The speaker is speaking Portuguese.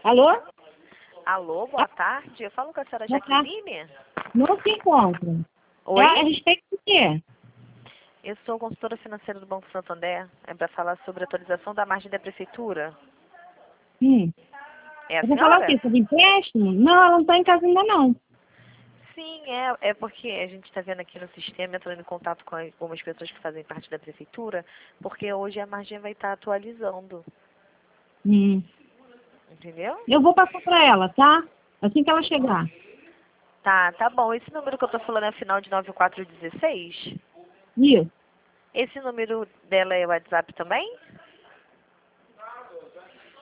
Alô? Alô, boa tarde. Eu falo com a senhora Boa tarde. Jaqueline? Não se encontra. Oi? É a respeito do quê? Eu sou consultora financeira do Banco Santander. É para falar sobre a atualização da margem da prefeitura. É a Eu vou falar o senhora? quê? Sobre empréstimo? Não, ela não está em casa ainda não. Sim, é porque a gente está vendo aqui no sistema, entrando em contato com algumas pessoas que fazem parte da prefeitura, porque hoje a margem vai estar atualizando. Hum. Entendeu? Eu vou passar para ela, tá? Assim que ela chegar. Tá bom. Esse número que eu tô falando é final de 9416? Isso. Esse número dela é o WhatsApp também?